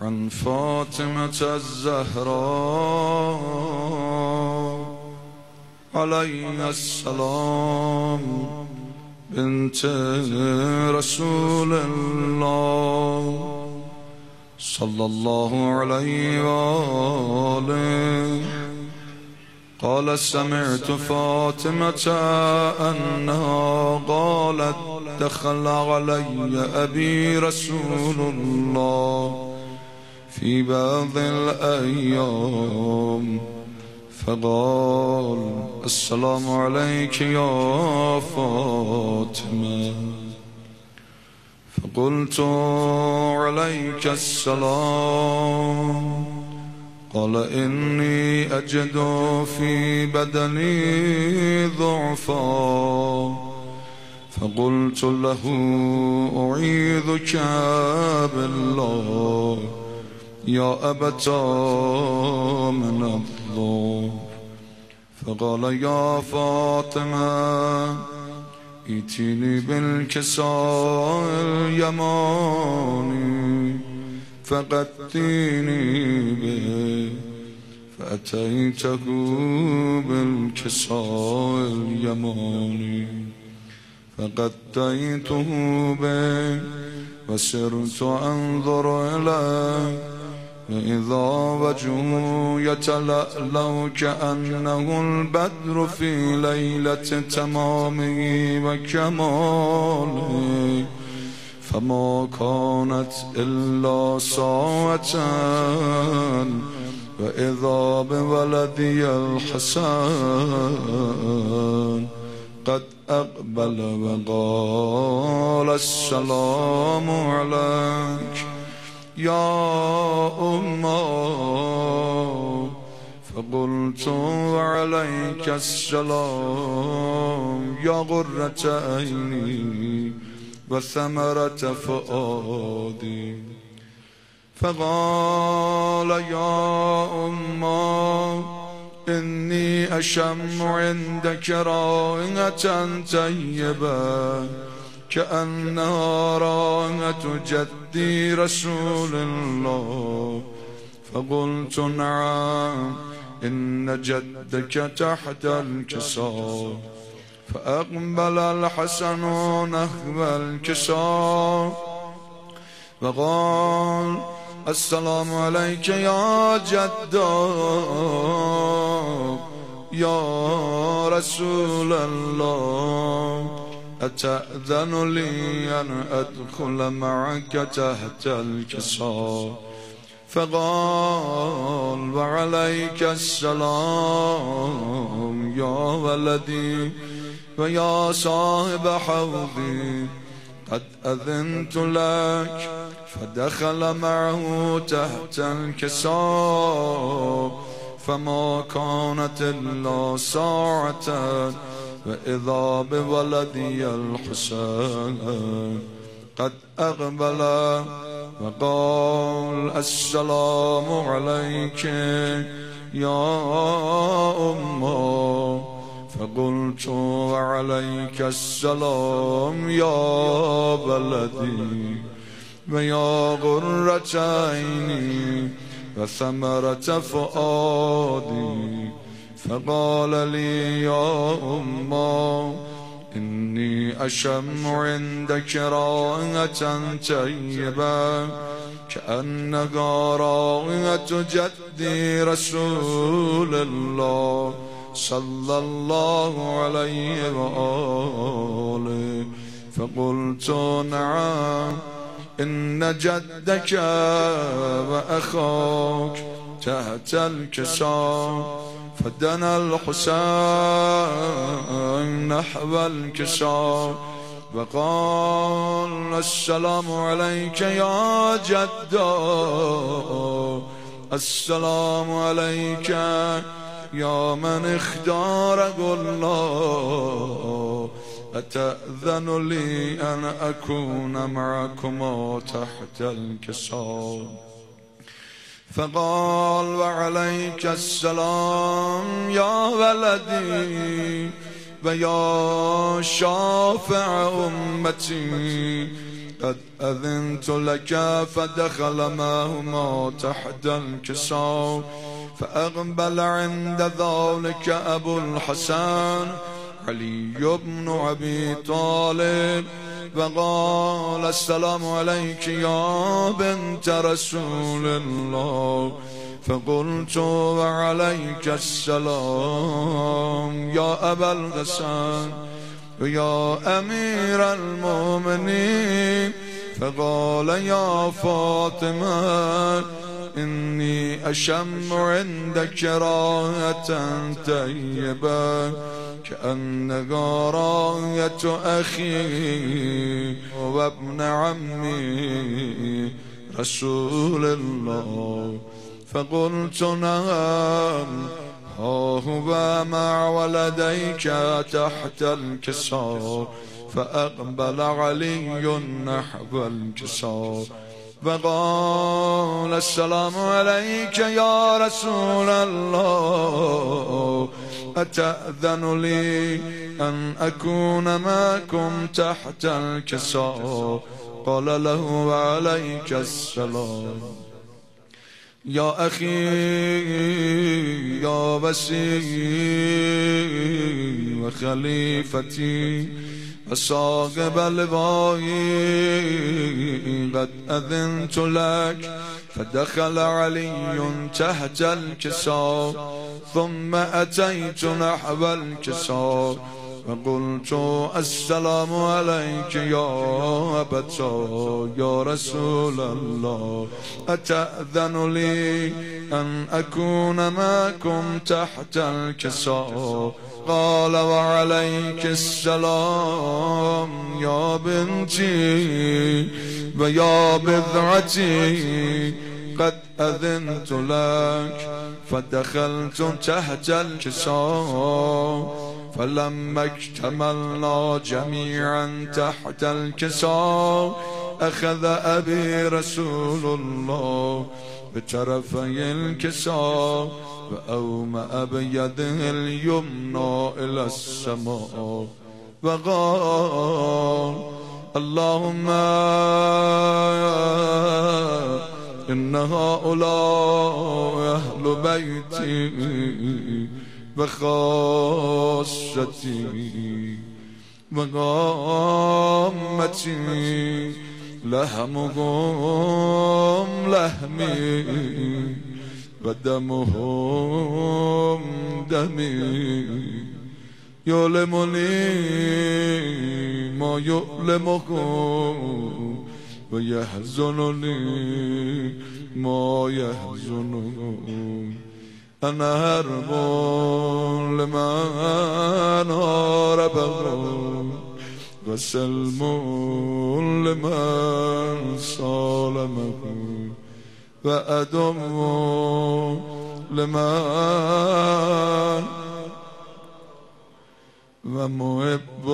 عن فاطمة الزهراء عليها السلام بنت رسول الله صلى الله عليه وآله. قال سمعت فاطمة أنها قالت دخل علي أبي رسول الله في بعض الأيام فقال السلام عليك يا فاطمة، فقلت عليك السلام. قال إني أجد في بدني ضعفا، فقلت له أعيذك بالله يا أبتا من الضعف. فقال يا فاطمة ائتني بالكساء اليماني فقدتيني به، فأتيته بالكساء اليماني فقديته به وسرت أنظر إليه فإذا وجهه يتلألأ كأنه البدر في ليلة تمامه وكماله، فما كانت إلا ساعة وإذا بولدي الحسن قد أقبل وقال السلام عليك يا أمه. فقلت وعليك السلام يا غرة عيني وثمرة فؤادي. فقال يا أمه إني أشم عندك رائحة طيبة كأنها رائحة جدي رسول الله. فقلت نعم إن جدك تحت الكساء. فأقبل الحسن نحو الكساء وقال السلام عليك يا جدا يا رسول الله، أتأذن لي أن أدخل معك تحت الكساء؟ فقال وعليك السلام يا ولدي ويا صاحب حوضي، قد أذنت لك. فدخل معه تحت الكساء فما كانت إلا ساعة وإذا بولدي الحسين قد أقبل وقال السلام عليك يا أمه. فقلت وعليك السلام يا بلدي ويا غرة عيني وثمرة فؤادي. فقال لي يا أمه إني أشم عندك رائحة طيبة كأنها رائحة جدي رسول الله صلى الله عليه وآله. فقلت نعم إن جدك وأخاك تحت الكساء. فدنا الحسين نحو الكساء وقال السلام عليك يا جدا، السلام عليك يا من اختاره الله، أتأذن لي أن أكون معكما تحت الكساء؟ فقال وعليك السلام يا ولدي ويا شافع أمتي، قد أذنت لك فدخل معهما تحت الكساء فأقبل عند ذلك أبو الحسن علي بن أبي طالب فقال السلام عليك يا بنت رسول الله فقلت وعليك السلام يا أبا الحسن يا أمير المؤمنين فقال يا فاطمة إني أشم عندك رائحة طيبة كأنها رائحة أخي وابن عمي رسول الله فقلت نعم ها هو مع ولديك تحت الكساء فأقبل علي نحو الكساء فقال السلام عليك يا رسول الله أتأذن لي أن أكون معكم تحت الكساء قال له وعليك السلام يا أخي يا وسيم وخليفتي وصاحب لوائي قد أذنت لك فدخل علي تحت الكساء ثم أتيت نحو الكساء فقلت السلام عليك يا أبتا يا رسول الله أتأذن لي أن أكون معكم تحت الكساء قال وعليك السلام يا بنتي ويا بضعتي قد أذنت لك فدخلت تحت الكساء فلما اكتملنا جميعا تحت الكساء أخذ أبي رسول الله بطرفي الكساء وأومأ بيده اليمنى إلى السماء وقال اللهم إن هؤلاء أهل بيتي وخاصتي وقامتي لحمهم لحمي ودمهم دمي يؤلمني ما يؤلمهم ويحزنني ما يحزنهم أنا هرب لمن هربه وسلم لمن صالمه وأدم لمن ومحب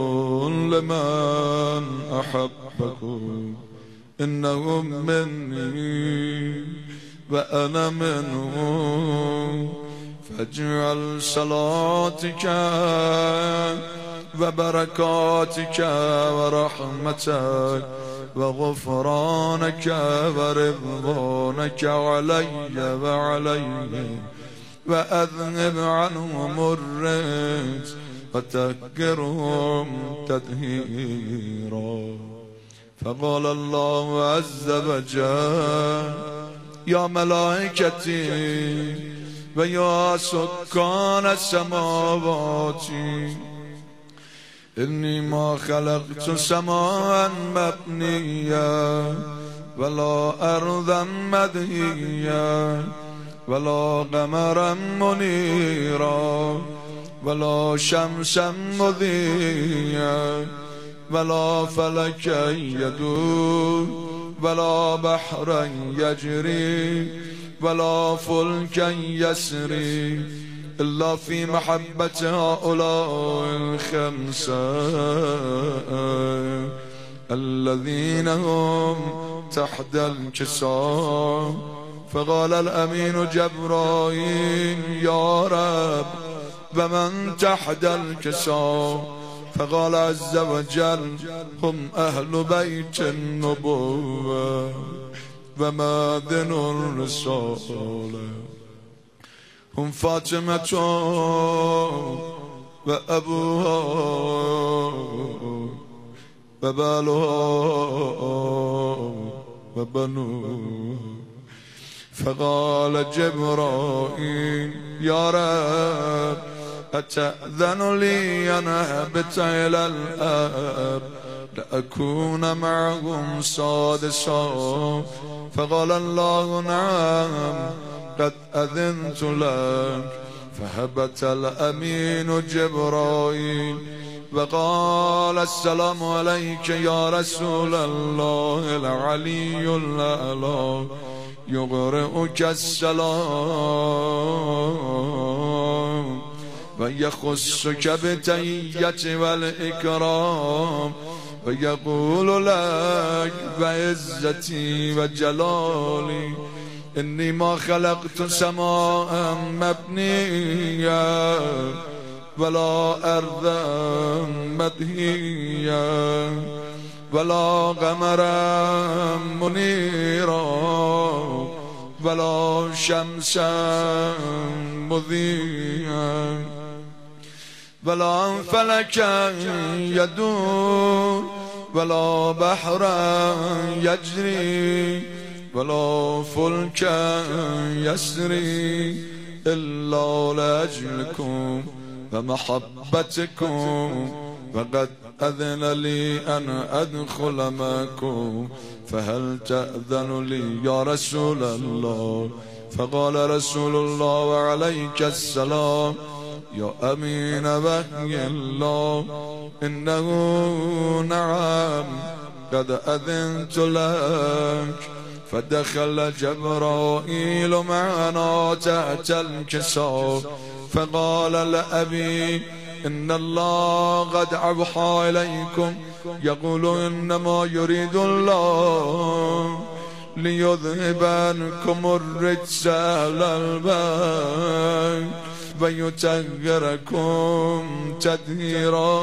لمن أحبه إنهم مني وأنا منهم فاجعل صلاتك وبركاتك ورحمتك وغفرانك ورضوانك علي وعليهم وأذهب عنهم الرجس وتكرهم تدهيرا فقال الله عز وجل يا ملائكتي ويا سكان السماوات إني ما خلقت سماء مبنيا ولا أرضا مدهيا ولا قمرا منيرا ولا شمسا مضيا ولا فلكا يدور ولا بحرا يجري ولا فلكا يسري إلا في محبة هؤلاء الخمسة الذين هم تحت الكساء فقال الأمين جبرائيل يا رب ومن تحت الكساء فقال عز وجل هم أهل بيت النبوة ومعدن الرسالة هم فاطمة وأبوها وبالها وبنوها. فقال جبرائيل يا رب أتأذن لي أن أهبط إلى الأرض لأكون معهم سادسا؟ فقال الله نعم قد أذنت لك. فهبط الأمين جبرائيل وقال السلام عليك يا رسول الله العلي الأعلى يقرئك السلام ويخصك بالتحية والإكرام ويقول لك بعزتي وجلالي إني ما خلقت سماء مبنيا ولا أرضا مدهيا ولا قمرا منيرا ولا شمسا مضيئا ولا فلكا يدور ولا بحرا يجري ولا فلكا يسري إلا لأجلكم ومحبتكم. وقد أذن لي أن أدخل معكم فهل تأذن لي يا رسول الله؟ فقال رسول الله وعليك السلام يا أمين وحي الله إنه نعم قد أذنت لك. فدخل جبرائيل معنا تحت الكساء فقال لأبي إن الله قد أوحى إليكم يقول إنما يريد الله ليذهب عنكم الرجس أهل البيت ويطهركم تطهيرا.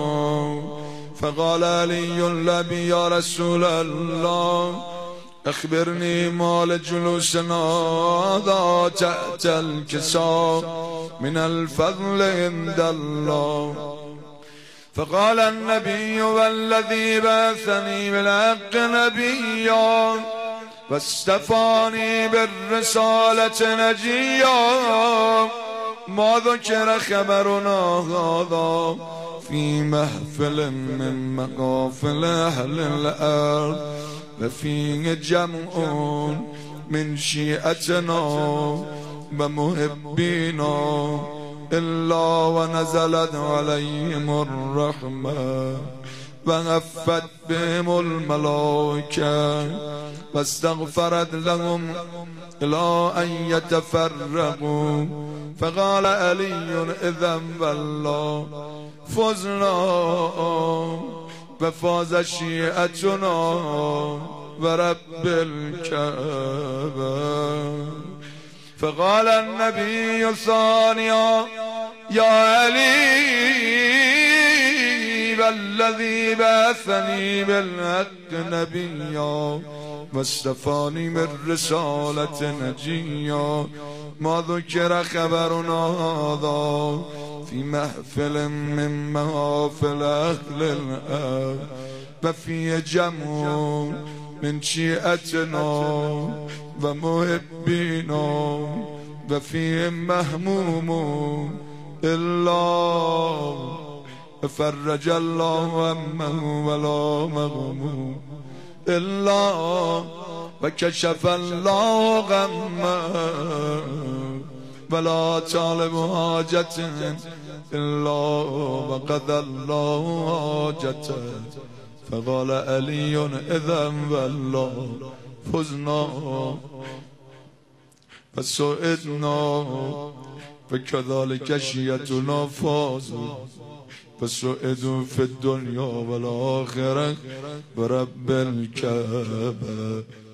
فقال علي لأبي يا رسول الله أخبرني ما لجلوسنا هذا تحت الكساء من الفضل عند الله. فقال النبي والذي بعثني بالحق نبيا واستفاني بالرسالة نجيا ما ذكر خبرنا هذا في محفل من مقافل أهل الأرض وفيه جمع من شيعتنا ومحبينا إلا ونزلت عليهم الرحمة وغفت بهم الملائكة واستغفرت لهم إلى أن يتفرقوا. فقال علي إذن والله فزنا وفاز شيعتنا ورب الكعبة. فقال النبي ثانيا يا علي والذي بعثني بالحق نبيا واستفاني من رسالة نجيا ما ذكر خبرنا هذا في محفل من محافل أهل الأرض وفي جمع من شيعتنا ومحبينا وفيهم مهموم إلا فرج الله همه ولا مغموم إلا وكشف الله غمه ولا طالب حاجة إلا وقضى الله حاجته. فقال علي إذن والله فزنا فسئدنا فكذلك شيعتنا فازوا فسئدوا في الدنيا والآخرة برب الكعبة.